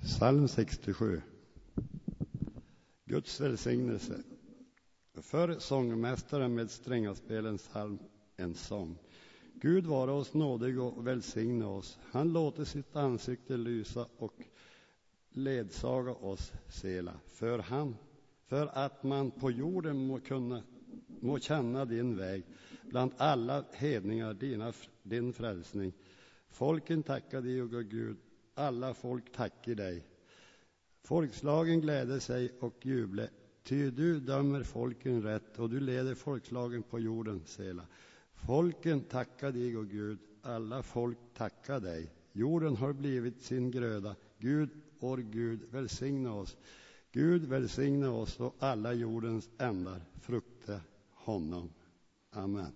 Psalm 67. Guds välsignelse. För sångmästaren med strängaspelen psalm en sång. Gud vare oss nådig och välsigna oss. Han låter sitt ansikte lysa och ledsaga oss sela. För att man på jorden må känna din väg, bland alla hedningar din frälsning. Folken tackar dig, o Gud, alla folk tackar dig. Folkslagen gläder sig och jublar, ty du dömer folken rätt och du leder folkslagen på jorden sela. Folken tackar dig, o Gud, alla folk tackar dig. Jorden har blivit sin gröda. Gud, vår Gud, välsigna oss. Gud välsigna oss och alla jordens ändar frukta honom. Amen.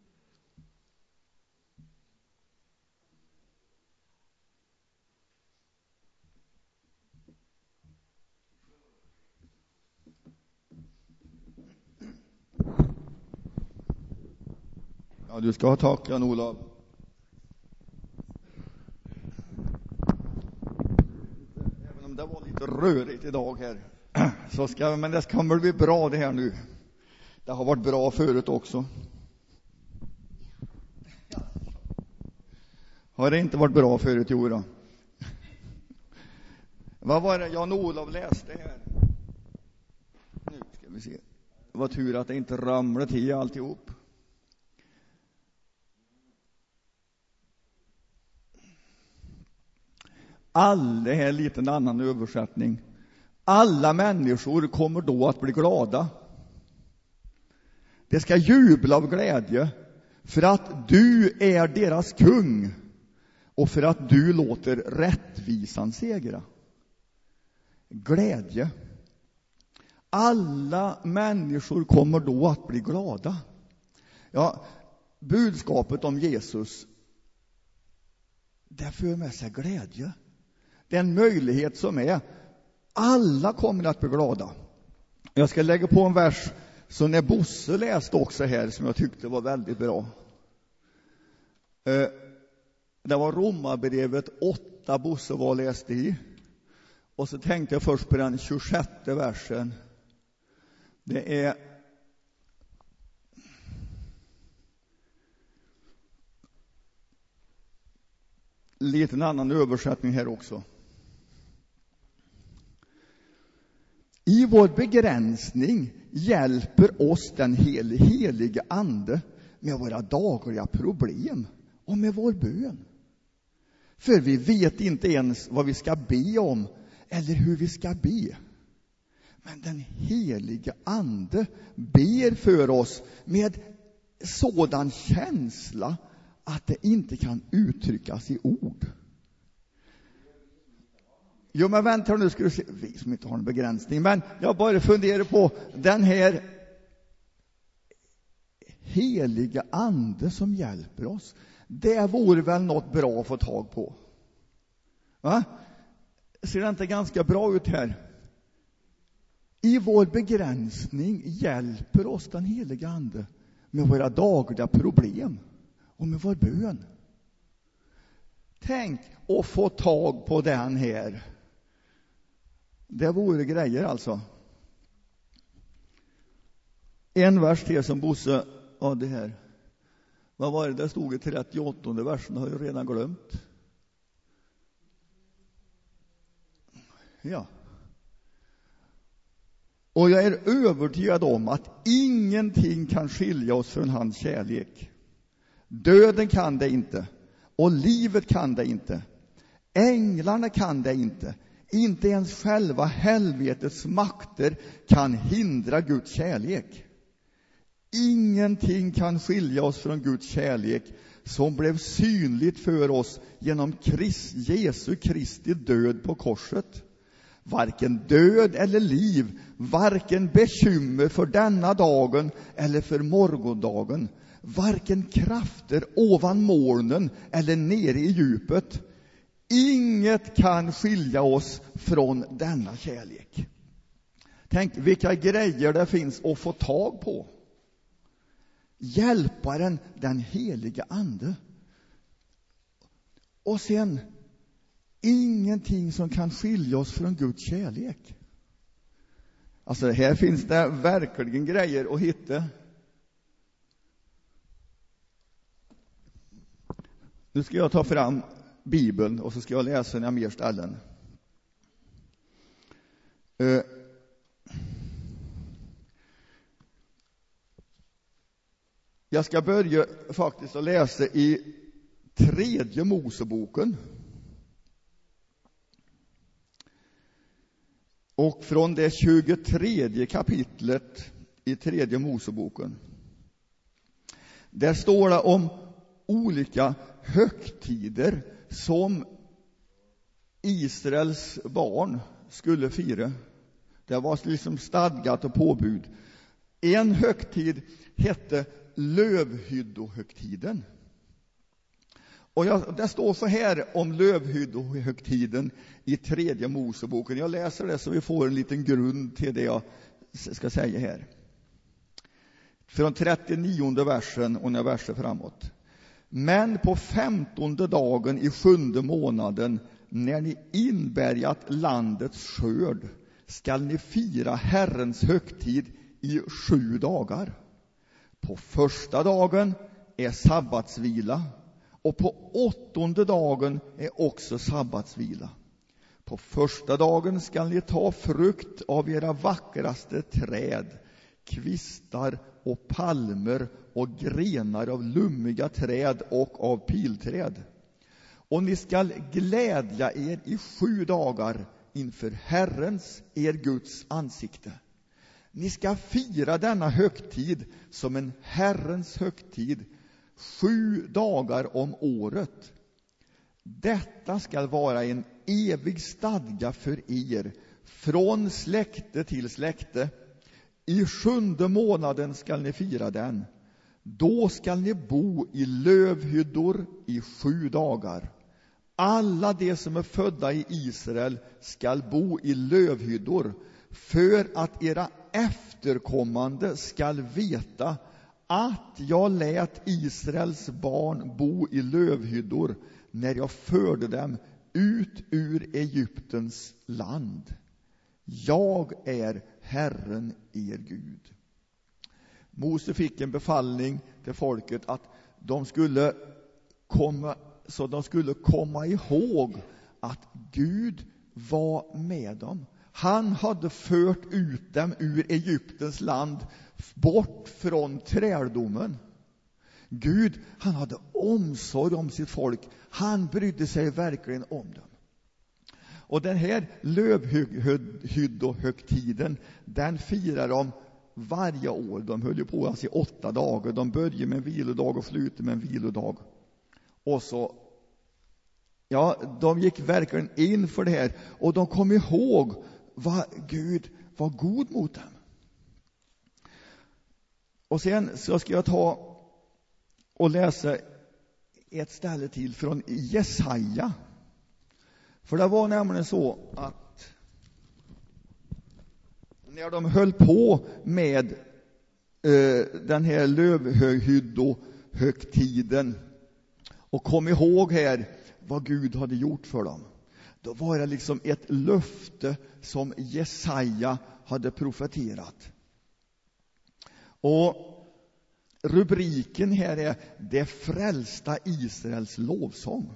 Ja, du ska ha tack, Jan-Olof. Även om det var lite rörigt idag här, men det kommer bli bra det här nu. Det har varit bra förut också. Har det inte varit bra förut, Jora? Vad var det Jan-Olof läste här? Nu ska vi se. Det var tur att det inte ramlade till alltihop. Det här är lite en annan översättning. Alla människor kommer då att bli glada. Det ska jubla av glädje för att du är deras kung och för att du låter rättvisan segra. Glädje. Alla människor kommer då att bli glada. Ja, budskapet om Jesus, det för med sig glädje. Det är en möjlighet som är. Alla kommer att bli glada. Jag ska lägga på en vers som när Bosse läste också här, som jag tyckte var väldigt bra. Det var Romarbrevet 8 Bosse var läste i. Och så tänkte jag först på den 26:e versen. Det är lite en annan översättning här också. I vår begränsning hjälper oss den helige ande med våra dagliga problem och med vår bön. För vi vet inte ens vad vi ska be om eller hur vi ska be. Men den helige ande ber för oss med sådan känsla att det inte kan uttryckas i ord. Jo, men vänta nu, ska du se. Vi som inte har en begränsning. Men jag bara funderar på den här heliga ande som hjälper oss. Det vore väl något bra att få tag på. Va? Ser det inte ganska bra ut här? I vår begränsning hjälper oss den heliga ande med våra dagliga problem och med vår bön. Tänk att få tag på den här. Det vore grejer alltså. En vers till som Bosse det här. Vad var det? Det stod i 38:e versen, har jag redan glömt. Ja. Och jag är övertygad om att ingenting kan skilja oss från hans kärlek. Döden kan det inte. Och livet kan det inte. Änglarna kan det inte. Inte ens själva helvetets makter kan hindra Guds kärlek. Ingenting kan skilja oss från Guds kärlek som blev synligt för oss genom Jesu Kristi död på korset. Varken död eller liv, varken bekymmer för denna dagen eller för morgondagen, varken krafter ovan molnen eller nere i djupet. Inget kan skilja oss från denna kärlek. Tänk vilka grejer det finns att få tag på. Hjälparen, den heliga ande. Och sen ingenting som kan skilja oss från Guds kärlek. Alltså här finns det verkligen grejer att hitta. Nu ska jag ta fram Bibeln och så ska jag läsa några mer ställen. Jag ska börja faktiskt att läsa i 3:e Moseboken. Och från det 23:e kapitlet i 3:e Moseboken. Där står det om olika högtider som Israels barn skulle fira. Det var liksom stadgat och påbud. En högtid hette lövhyddohögtiden. Och det står så här om lövhyddohögtiden i 3:e Moseboken. Jag läser det så vi får en liten grund till det jag ska säga här. Från 39:e versen och några verser framåt. Men på 15:e dagen i 7:e månaden, när ni inbärgat landets skörd, skall ni fira Herrens högtid i 7 dagar. På första dagen är sabbatsvila, och på 8:e dagen är också sabbatsvila. På första dagen skall ni ta frukt av era vackraste träd, kvistar och palmer och grenar av lummiga träd och av pilträd. Och ni skall glädja er i 7 dagar inför Herrens, er Guds ansikte. Ni ska fira denna högtid som en Herrens högtid 7 dagar om året. Detta ska vara en evig stadga för er, från släkte till släkte. I 7:e månaden ska ni fira den. Då ska ni bo i lövhyddor i 7 dagar. Alla de som är födda i Israel ska bo i lövhyddor, för att era efterkommande ska veta att jag lät Israels barn bo i lövhyddor när jag förde dem ut ur Egyptens land. Jag är Herren er Gud. Mose fick en befallning till folket att de skulle komma ihåg att Gud var med dem. Han hade fört ut dem ur Egyptens land, bort från träldomen. Gud, han hade omsorg om sitt folk. Han brydde sig verkligen om dem. Och den här lövhyddohögtiden, den firar de varje år. De höll ju på alltså i 8 dagar. De började med en vilodag och slutade med en vilodag. Och så, ja, de gick verkligen in för det här. Och de kom ihåg vad Gud var god mot dem. Och sen så ska jag ta och läsa ett ställe till från Jesaja. För det var nämligen så att när de höll på med den här lövhyddohögtiden och kom ihåg här vad Gud hade gjort för dem, då var det liksom ett löfte som Jesaja hade profeterat. Och rubriken här är Det frälsta Israels lovsång.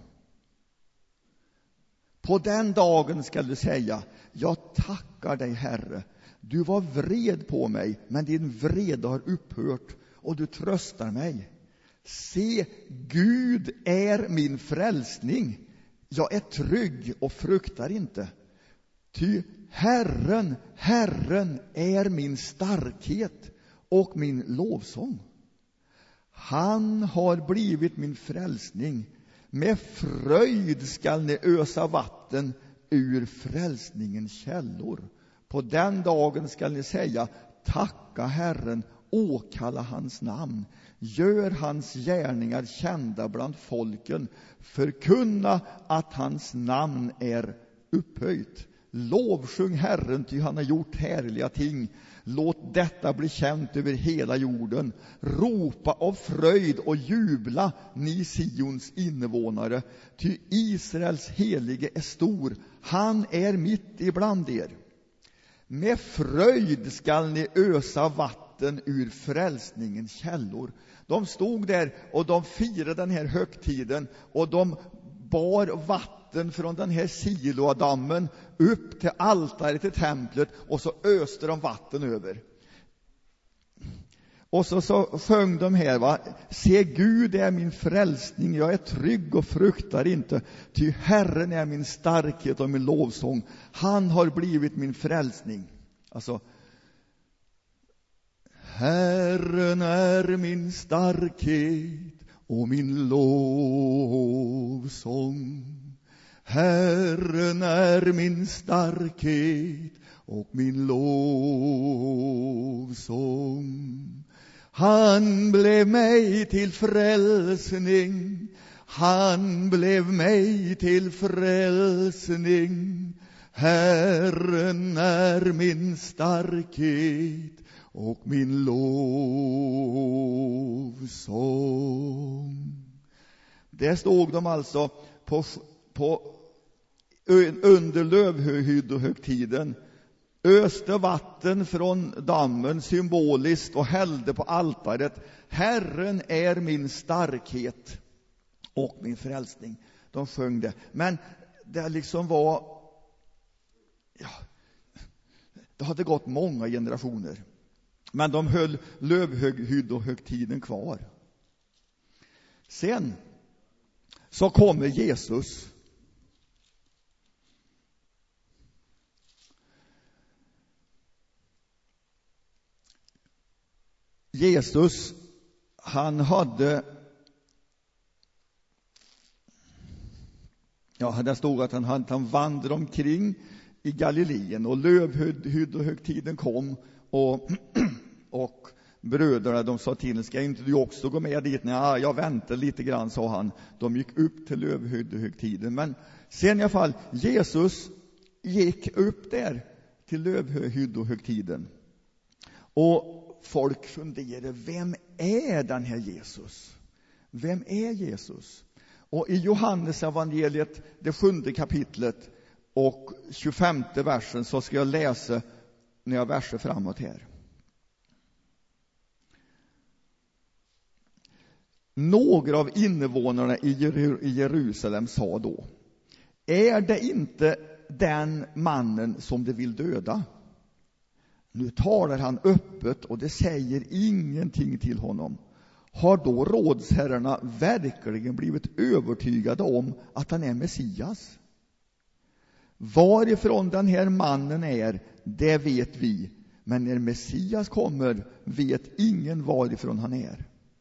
På den dagen skall du säga: jag tackar dig, Herre. Du var vred på mig, men din vrede har upphört, och du tröstar mig. Se, Gud är min frälsning. Jag är trygg och fruktar inte. Ty Herren, Herren är min starkhet och min lovsång. Han har blivit min frälsning. Med fröjd skall ni ösa vatten ur frälsningens källor. På den dagen skall ni säga: tacka Herren, åkalla hans namn. Gör hans gärningar kända bland folken. Förkunna att hans namn är upphöjt. Lovsjung Herren, ty han har gjort härliga ting. Låt detta bli känt över hela jorden. Ropa av fröjd och jubla, ni Sions invånare. Ty Israels helige är stor, han är mitt ibland er. Med fröjd skall ni ösa vatten ur frälsningens källor. De stod där och de firade den här högtiden, och de bar vatten från den här Siloadammen upp till altaret i templet, och så öste de vatten över. Och så sjöng de här, va? Se, Gud är min frälsning, jag är trygg och fruktar inte, ty Herren är min starkhet och min lovsång. Han har blivit min frälsning. Alltså, Herren är min starkhet och min lovsång. Herren är min starkhet och min lovsång. Han blev mig till frälsning. Han blev mig till frälsning. Herren är min starkhet och min lovsång. Där stod de alltså under lövhyddohögtiden, öste vatten från dammen symboliskt och hällde på altaret. Herren är min starkhet och min frälsning. De sjöng det. Men det liksom var, ja, det hade gått många generationer. Men de höll lövhyddohögtiden kvar. Sen så kommer Jesus. Jesus, han hade, ja, det stod att han vandrade omkring i Galileen, och lövhyddohögtiden kom, och bröderna, de sa till, ska inte du också gå med dit? Nej, jag väntar lite grann, sa han. De gick upp till lövhyddohögtiden. Men sen i alla fall, Jesus gick upp där till lövhyddohögtiden. Och folk funderar, vem är den här Jesus? Vem är Jesus? Och i Johannes evangeliet, det 7:e kapitlet och 25:e versen, så ska jag läsa några verser framåt här. Några av invånarna i Jerusalem sa då: är det inte den mannen som de vill döda? Nu talar han öppet och det säger ingenting till honom. Har då rådsherrarna verkligen blivit övertygade om att han är Messias? Varifrån den här mannen är, det vet vi. Men när Messias kommer vet ingen varifrån han är.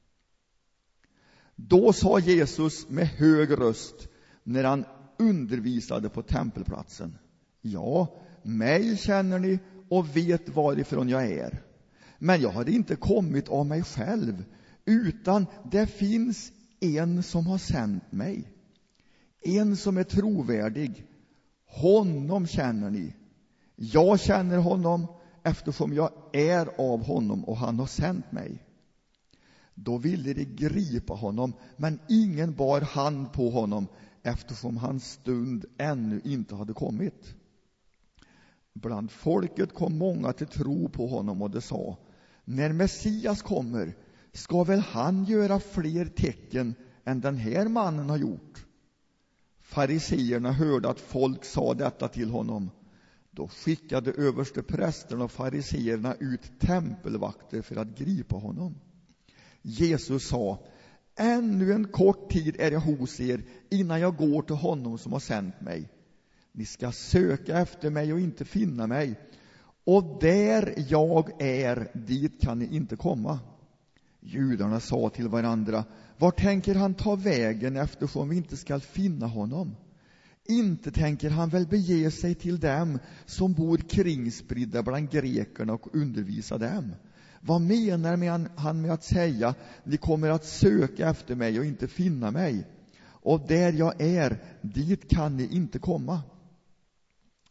Då sa Jesus med hög röst när han undervisade på tempelplatsen: ja, mig känner ni och vet varifrån jag är. Men jag har inte kommit av mig själv, utan det finns en som har sänt mig. En som är trovärdig. Honom känner ni. Jag känner honom eftersom jag är av honom och han har sänt mig. Då ville de gripa honom, men ingen bar hand på honom eftersom hans stund ännu inte hade kommit. Bland folket kom många till tro på honom, och de sa: när Messias kommer ska väl han göra fler tecken än den här mannen har gjort. Fariseerna hörde att folk sa detta till honom. Då skickade översteprästerna och fariseerna ut tempelvakter för att gripa honom. Jesus sa: ännu en kort tid är jag hos er innan jag går till honom som har sänt mig. Ni ska söka efter mig och inte finna mig, och där jag är, dit kan ni inte komma. Judarna sa till varandra: var tänker han ta vägen eftersom vi inte ska finna honom? Inte tänker han väl bege sig till dem som bor kringspridda bland grekerna och undervisa dem? Vad menar han med att säga: ni kommer att söka efter mig och inte finna mig, och där jag är, dit kan ni inte komma?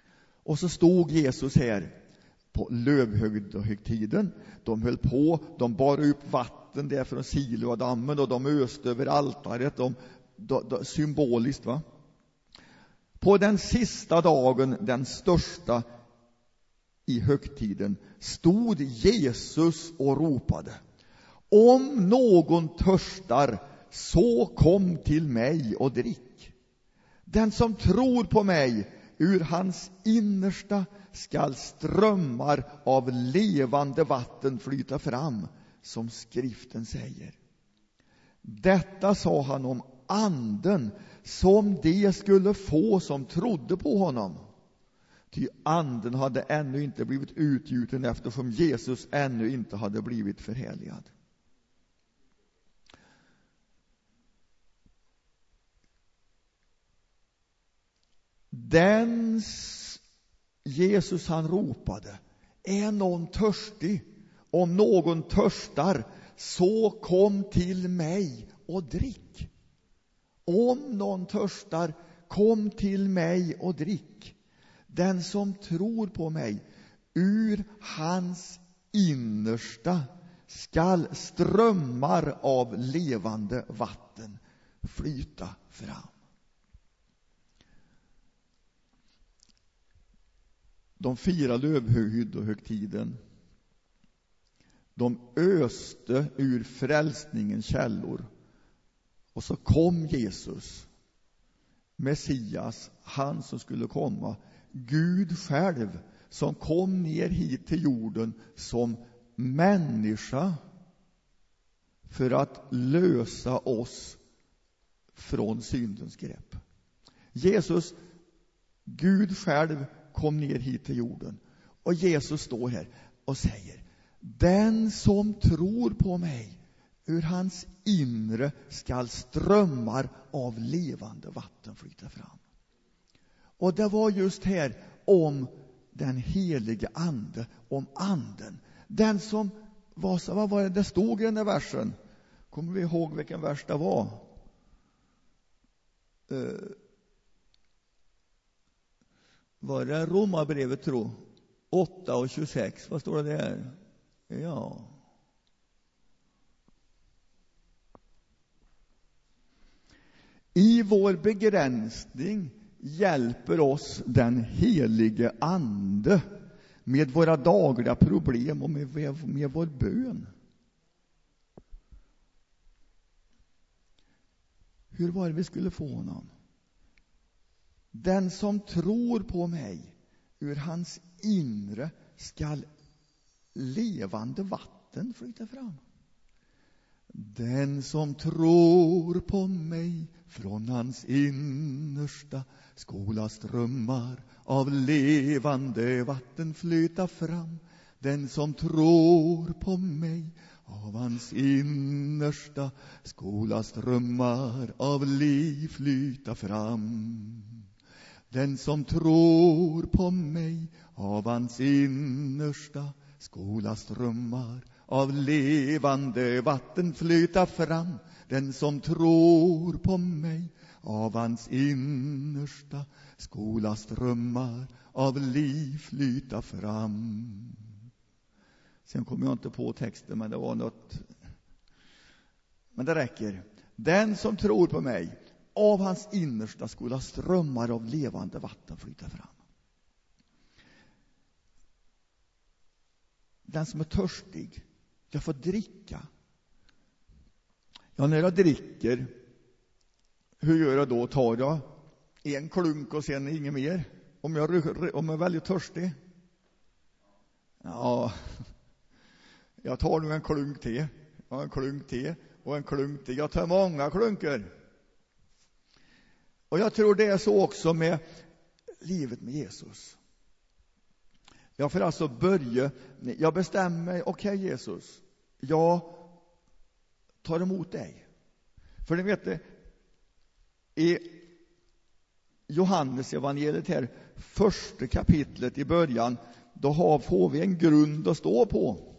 Och så stod Jesus här på lövhögtiden. De höll på, de bar upp vatten där från Siloadammen och de öste över altaret, symboliskt, va? På den sista dagen, den största i högtiden, stod Jesus och ropade: om någon törstar, så kom till mig och drick. Den som tror på mig, ur hans innersta skall strömmar av levande vatten flyta fram, som skriften säger. Detta sa han om anden som de skulle få som trodde på honom. Ty anden hade ännu inte blivit utgjuten, eftersom Jesus ännu inte hade blivit förhärligad. Den Jesus han ropade: är någon törstig? Om någon törstar, så kom till mig och drick. Om någon törstar, kom till mig och drick. Den som tror på mig, ur hans innersta skall strömmar av levande vatten flyta fram. De firade lövhögtiden. De öste ur frälsningens källor. Och så kom Jesus, Messias, han som skulle komma, Gud själv, som kom ner hit till jorden som människa för att lösa oss från syndens grepp. Jesus, Gud själv, kom ner hit till jorden. Och Jesus står här och säger: den som tror på mig, ur hans inre skall strömmar av levande vatten flyta fram. Och det var just här om den helige ande, om anden. Den som var, vad var det det stod i den där versen? Kommer vi ihåg vilken vers det var? Var det Romarbrevet, tro? 8:26. Vad står det där? Ja. I vår begränsning hjälper oss den helige ande med våra dagliga problem och med vår bön. Hur var det vi skulle få honom? Den som tror på mig, ur hans inre skall levande vatten flyta fram. Den som tror på mig, från hans innersta skola strömmar av levande vatten flyta fram. Den som tror på mig, av hans innersta skola strömmar av liv flyta fram. Den som tror på mig, av hans innersta skola strömmar av levande vatten flyta fram. Den som tror på mig, av hans innersta skola strömmar av liv flyta fram. Sen kommer jag inte på texten, men det var något. Men det räcker. Den som tror på mig, av hans innersta skola strömmar av levande vatten flyta fram. Den som är törstig, jag får dricka. Ja, när jag dricker, hur gör jag då? Tar jag en klunk och sen inget mer? Om jag är väldigt törstig? Ja, jag tar nog en klunk te, och en klunk te, och en klunk te. Jag tar många klunkar. Och jag tror det är så också med livet med Jesus. Jag får alltså börja, jag bestämmer mig, okej, Jesus, jag tar emot dig. För ni vet det, i Johannes evangeliet här, första kapitlet i början, då får vi en grund att stå på.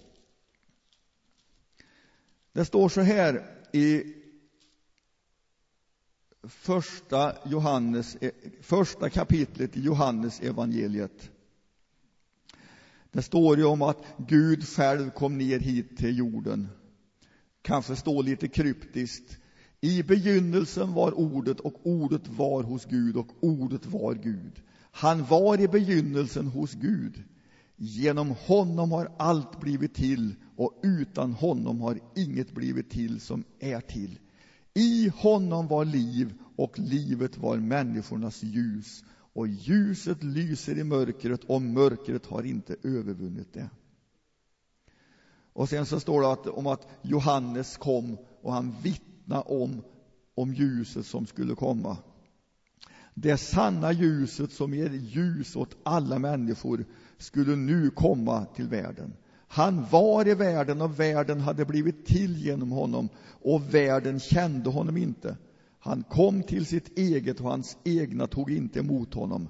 Det står så här i första kapitlet i Johannes evangeliet. Det står ju om att Gud själv kom ner hit till jorden. Kanske står lite kryptiskt. I begynnelsen var ordet, och ordet var hos Gud, och ordet var Gud. Han var i begynnelsen hos Gud. Genom honom har allt blivit till, och utan honom har inget blivit till som är till. I honom var liv, och livet var människornas ljus. Och ljuset lyser i mörkret, och mörkret har inte övervunnit det. Och sen så står det om att Johannes kom och han vittnade om ljuset som skulle komma. Det sanna ljuset som ger ljus åt alla människor skulle nu komma till världen. Han var i världen, och världen hade blivit till genom honom, och världen kände honom inte. Han kom till sitt eget, och hans egna tog inte emot honom.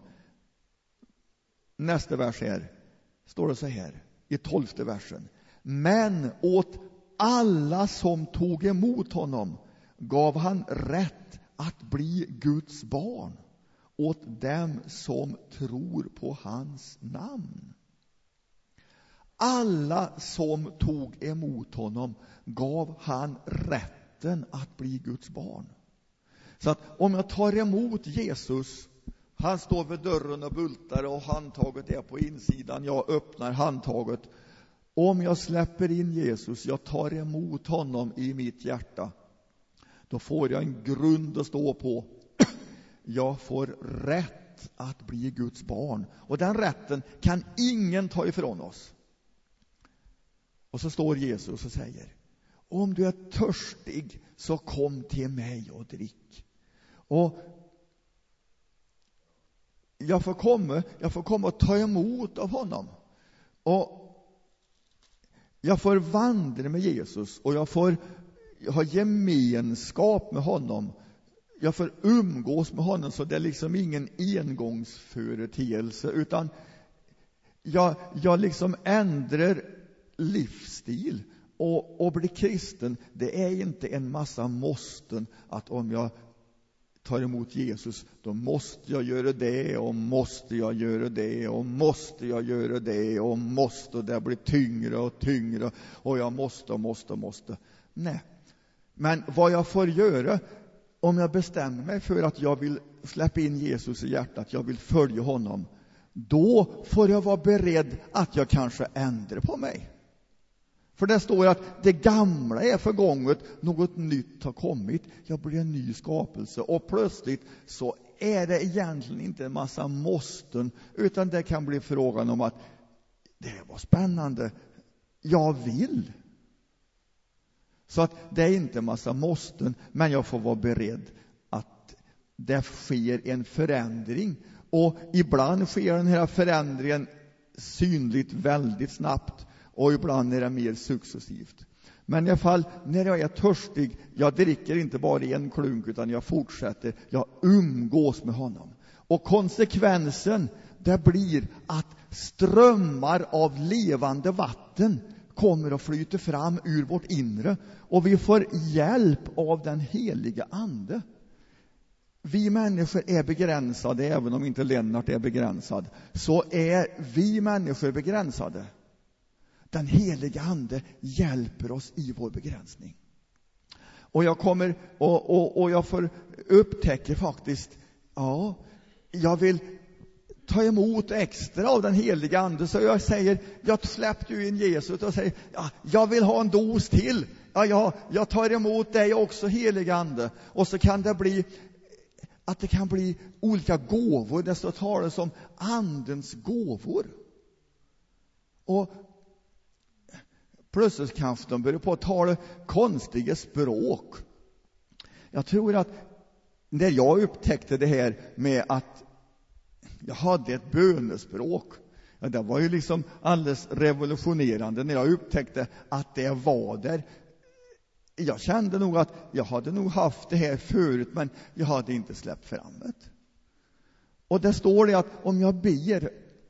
Nästa vers här står det så här i 12:e versen. Men åt alla som tog emot honom gav han rätt att bli Guds barn, åt dem som tror på hans namn. Alla som tog emot honom gav han rätten att bli Guds barn. Så att om jag tar emot Jesus, han står vid dörren och bultar, och handtaget är på insidan, jag öppnar handtaget. Om jag släpper in Jesus, jag tar emot honom i mitt hjärta, då får jag en grund att stå på. Jag får rätt att bli Guds barn, och den rätten kan ingen ta ifrån oss. Och så står Jesus och säger: om du är törstig, så kom till mig och drick. Och jag får komma och ta emot av honom. Och jag får vandra med Jesus, och jag får ha gemenskap med honom. Jag får umgås med honom, så det är liksom ingen engångsföreteelse, utan jag liksom ändrar livsstil. Och bli kristen, det är inte en massa måsten, att om jag tar emot Jesus, då måste jag göra det, och måste jag göra det, och måste jag göra det, och måste, och det blir tyngre och tyngre, och jag måste. Nej. Men vad jag får göra, om jag bestämmer mig för att jag vill släppa in Jesus i hjärtat, jag vill följa honom, då får jag vara beredd att jag kanske ändrar på mig. För det står att det gamla är förgånget, något nytt har kommit. Jag blir en ny skapelse. Och plötsligt så är det egentligen inte en massa måsten, utan det kan bli frågan om att det var spännande, jag vill. Så att det är inte en massa måsten, men jag får vara beredd att det sker en förändring. Och ibland sker den här förändringen synligt väldigt snabbt, och ibland är det mer successivt. Men i alla fall, när jag är törstig, jag dricker inte bara en klunk, utan jag fortsätter, jag umgås med honom. Och konsekvensen, det blir att strömmar av levande vatten kommer att flyta fram ur vårt inre, och vi får hjälp av den heliga ande. Vi människor är begränsade, även om inte Lennart är begränsad, så är vi människor begränsade. Den heliga ande hjälper oss i vår begränsning. Och jag kommer och jag får upptäcka faktiskt, jag vill ta emot extra av den heliga ande. Så jag säger, jag släppte ju in Jesus och säger, jag vill ha en dos till. Jag tar emot dig också, heliga ande. Och så kan det bli att det kan bli olika gåvor. Det står talas om andens gåvor. Och plötsligt kanske de börjar på att tala konstiga språk. Jag tror att när jag upptäckte det här med att jag hade ett bönespråk, det var ju liksom alldeles revolutionerande när jag upptäckte att det var där. Jag kände nog att jag hade nog haft det här förut, men jag hade inte släppt fram det. Och det står det att om jag ber,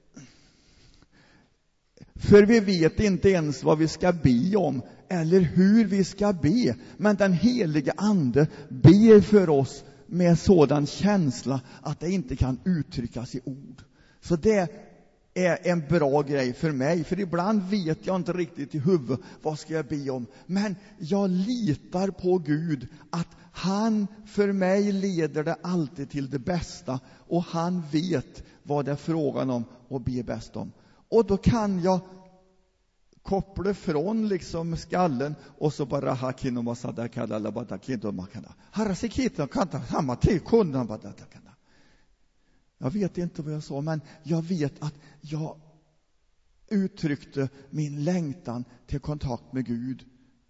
för vi vet inte ens vad vi ska be om eller hur vi ska be, men den heliga ande ber för oss med sådan känsla att det inte kan uttryckas i ord. Så det är en bra grej för mig, för ibland vet jag inte riktigt i huvudet vad ska jag be om. Men jag litar på Gud att han för mig leder det alltid till det bästa, och han vet vad det är frågan om och be bäst om. Och då kan jag koppla från liksom skallen och så bara hakino masadakala labatakindo makana. Harasikito kanta samma tre kundan badatakana. Jag vet inte vad jag sa, men jag vet att jag uttryckte min längtan till kontakt med Gud.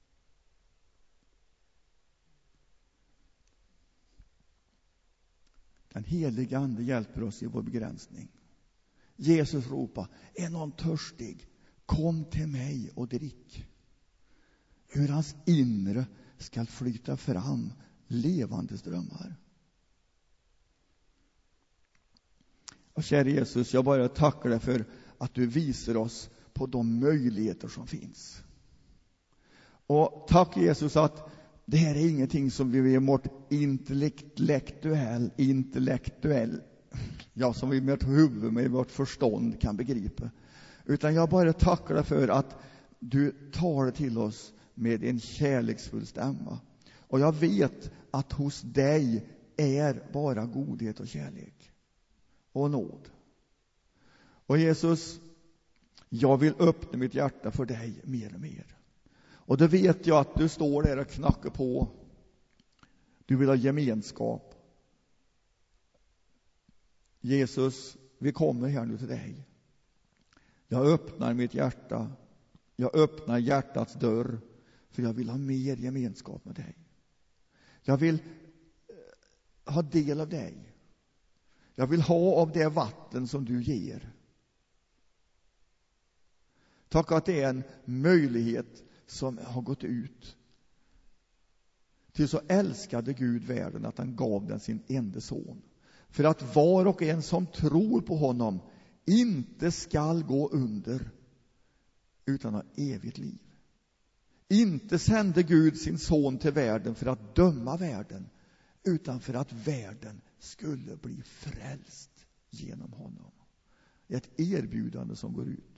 Den heliga ande hjälper oss i vår begränsning. Jesus ropar: är någon törstig? Kom till mig och drick. Ur hans inre ska flyta fram levande strömmar. Och kära Jesus, jag bara tackar dig för att du visar oss på de möjligheter som finns. Och tack Jesus att det här är ingenting som vi med vårt intellektuell, ja, som vi med vårt huvud, med vårt förstånd kan begripa. Utan jag bara tackar dig för att du tar till oss med en kärleksfull stämma. Och jag vet att hos dig är bara godhet och kärlek och nåd. Och Jesus, jag vill öppna mitt hjärta för dig mer och mer. Och då vet jag att du står där och knackar på. Du vill ha gemenskap. Jesus, vi kommer här nu till dig. Jag öppnar mitt hjärta. Jag öppnar hjärtats dörr. För jag vill ha mer gemenskap med dig. Jag vill ha del av dig. Jag vill ha av det vatten som du ger. Tack att det är en möjlighet som har gått ut. Till så älskade Gud världen att han gav den sin enda son. För att var och en som tror på honom inte skall gå under utan ha evigt liv. Inte sände Gud sin son till världen för att döma världen, utan för att världen skulle bli frälst genom honom. Ett erbjudande som går ut.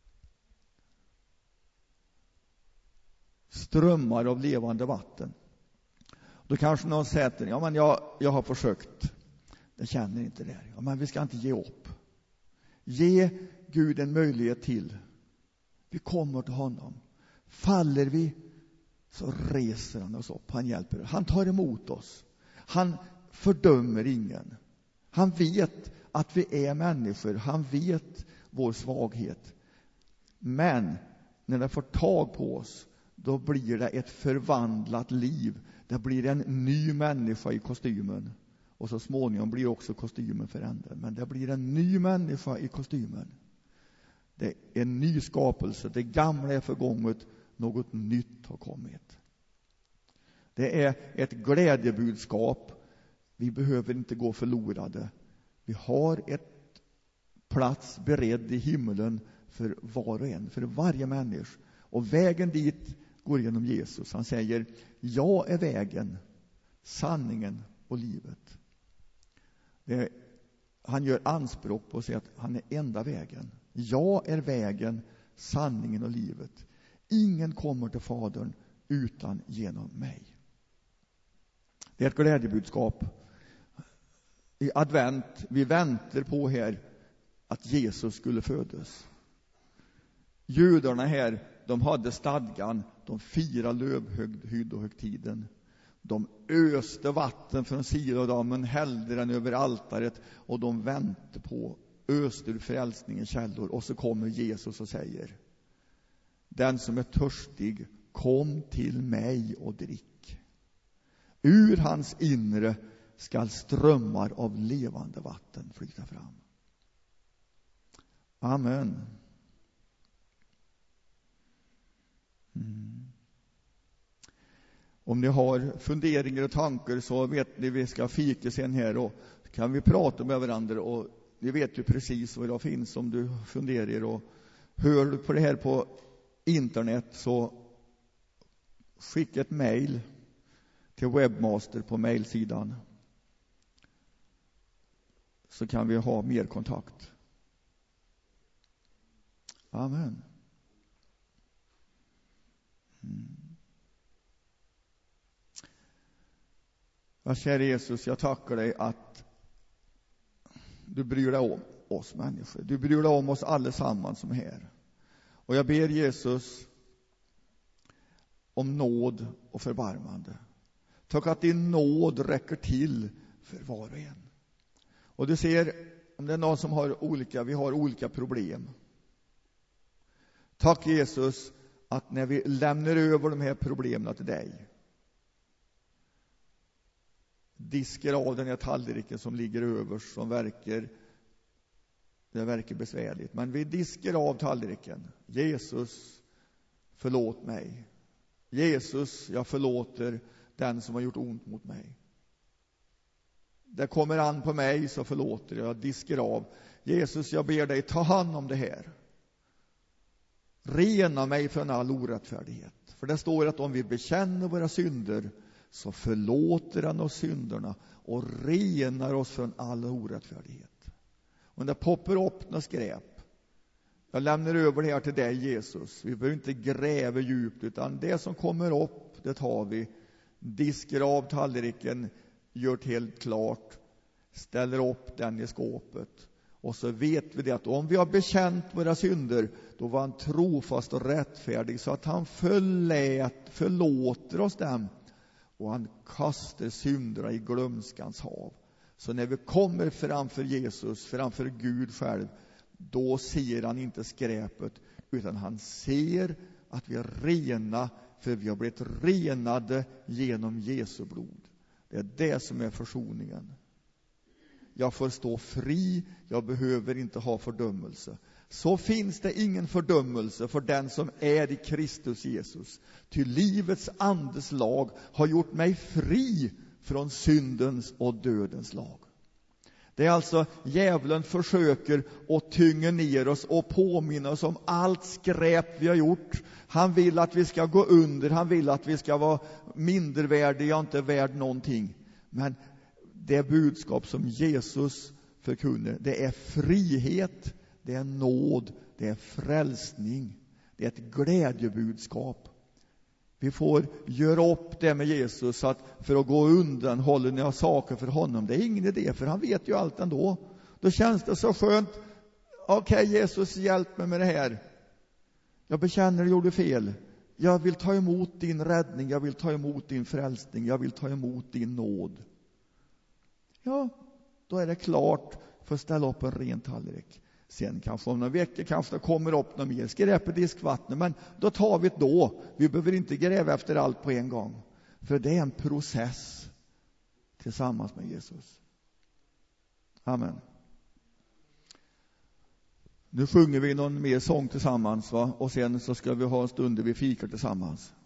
Strömmar av levande vatten. Då kanske någon säger, ja men jag har försökt. Jag känner inte det. Ja, men vi ska inte ge upp. Ge Gud en möjlighet till. Vi kommer till honom. Faller vi så reser han oss upp. Han hjälper oss. Han tar emot oss. Han fördömer ingen. Han vet att vi är människor. Han vet vår svaghet. Men när det får tag på oss, då blir det ett förvandlat liv. Det blir en ny människa i kostymen. Och så småningom blir också kostymen förändrad. Men det blir en ny människa i kostymen. Det är en ny skapelse. Det gamla är förgånget. Något nytt har kommit. Det är ett glädjebudskap. Vi behöver inte gå förlorade. Vi har ett plats beredd i himlen för var och en. För varje människa. Och vägen dit går genom Jesus. Han säger, jag är vägen, sanningen och livet. Han gör anspråk på att säga att han är enda vägen. Jag är vägen, sanningen och livet. Ingen kommer till Fadern utan genom mig. Det är ett glädjebudskap. I advent, vi väntar på här att Jesus skulle födas. Judarna här, de hade stadgan, de firade lövhyddohögtiden. De öste vatten från Silodammen, hällde den över altaret och de väntade på öste ur frälsningens källor. Och så kommer Jesus och säger, den som är törstig, kom till mig och drick. Ur hans inre skall strömmar av levande vatten flyta fram. Amen. Om ni har funderingar och tankar så vet ni vi ska fika sen här och kan vi prata med varandra och ni vet ju precis vad det finns om du funderar och hör du på det här på internet så skicka ett mejl till Webmaster på mejlsidan så kan vi ha mer kontakt. Amen. Ja, kära Jesus, jag tackar dig att du bryr dig om oss människor. Du bryr dig om oss allesammans som är här. Och jag ber Jesus om nåd och förbarmande. Tack att din nåd räcker till för var och en. Och du ser, om det är någon som har vi har olika problem. Tack Jesus att när vi lämnar över de här problemen till dig, diskar av den här tallriken som ligger överst, som verkar besvärligt. Men vi diskar av tallriken. Jesus, förlåt mig. Jesus, jag förlåter den som har gjort ont mot mig. Det kommer an på mig, så förlåter jag. Diskar av. Jesus, jag ber dig, ta hand om det här. Rena mig från all orättfärdighet. För det står att om vi bekänner våra synder, så förlåter han oss synderna och renar oss från all orättfärdighet. Och det poppar upp något skräp, jag lämnar över det här till dig Jesus. Vi behöver inte gräva djupt, utan det som kommer upp, det tar vi. Diskar av tallriken, gör det helt klart, ställer upp den i skåpet. Och så vet vi det att om vi har bekänt våra synder, då var han trofast och rättfärdig så att han förlåter oss dem. Och han kastar synderna i glömskans hav. Så när vi kommer framför Jesus, framför Gud själv, då ser han inte skräpet, utan han ser att vi är rena, för vi har blivit renade genom Jesu blod. Det är det som är försoningen. Jag får stå fri, jag behöver inte ha fördömelse. Så finns det ingen fördömelse för den som är i Kristus Jesus. Ty livets andes lag har gjort mig fri från syndens och dödens lag. Det är alltså djävulen försöker att tynga ner oss och påminna oss om allt skräp vi har gjort. Han vill att vi ska gå under, han vill att vi ska vara mindervärdiga, inte värd någonting. Men det budskap som Jesus förkunnar, det är frihet, det är nåd, det är frälsning, det är ett glädjebudskap. Vi får göra upp det med Jesus, att för att gå undan håller ni av saker för honom. Det är ingen idé, för han vet ju allt ändå. Då känns det så skönt. Okej, Jesus, hjälp mig med det här. Jag bekänner att jag gjorde fel. Jag vill ta emot din räddning, jag vill ta emot din frälsning, jag vill ta emot din nåd. Ja, då är det klart för att ställa upp en ren tallrik. Sen kanske om några veckor kanske det kommer upp något mer skräp i diskvattnet, men då tar vi det då. Vi behöver inte gräva efter allt på en gång. För det är en process tillsammans med Jesus. Amen. Nu sjunger vi någon mer sång tillsammans, va? Och sen så ska vi ha en stund där vi fikar tillsammans.